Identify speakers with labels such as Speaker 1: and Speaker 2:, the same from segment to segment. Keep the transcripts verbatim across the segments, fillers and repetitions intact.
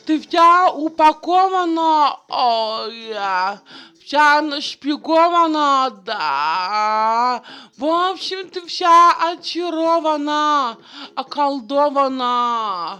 Speaker 1: Ты вся упакована, ой, вся нашпигована, да. В общем, ты вся очарована, околдована.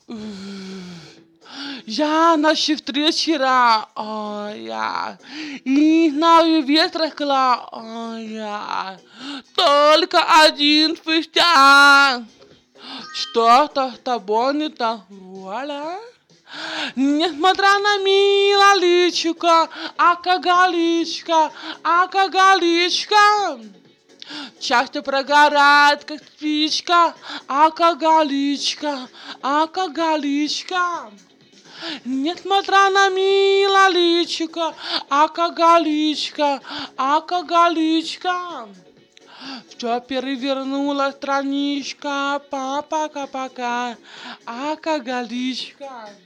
Speaker 1: Я нашей встречи, ой, и не знаю ветрокла, ой, только один спустя. Что-то с тобой не так, вуаля. Несмотря на милое личико, алкоголичка, алкоголичка, часто прогорает, как спичка, алкоголичка, алкоголичка. Несмотря на милое личико, алкоголичка, алкоголичка, все перевернула страничка, папа-пока, алкоголичка.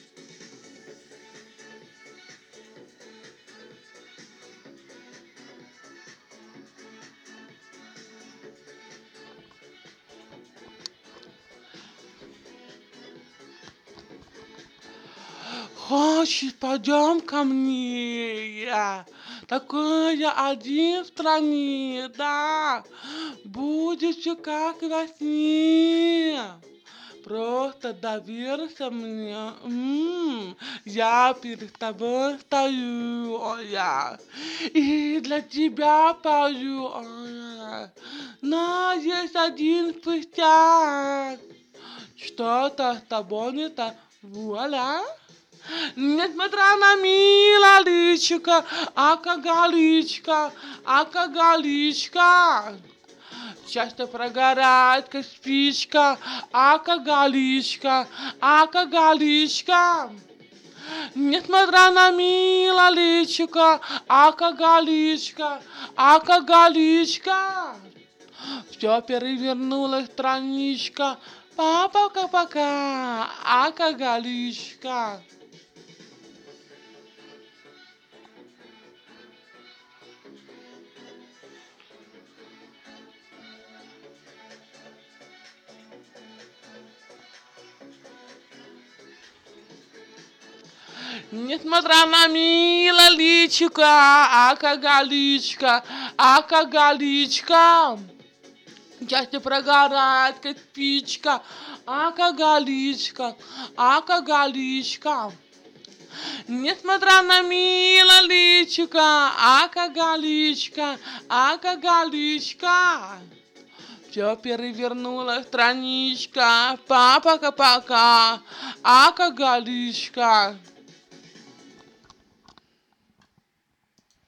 Speaker 1: Хочешь, пойдем ко мне, я такой я один в стране, да, будет все как во сне, просто доверься мне, м-м, я перед тобой стою, ой, я, и для тебя пою, ой, но есть один пустяк, что-то с тобой не так, вуаля. Несмотря на милое личико, алкоголичка, алкоголичка, часто прогорает, как спичка, алкоголичка, алкоголичка. Несмотря на милое личико, алкоголичка, алкоголичка, все перевернулась страничка, папа-пока, алкоголичка. Несмотря на милое личико, алкоголичка, алкоголичка, часто прогорает, как спичка, алкоголичка, алкоголичка. Несмотря на милое личико, алкоголичка, алкоголичка, все перевернула страничка, папа-пока, алкоголичка.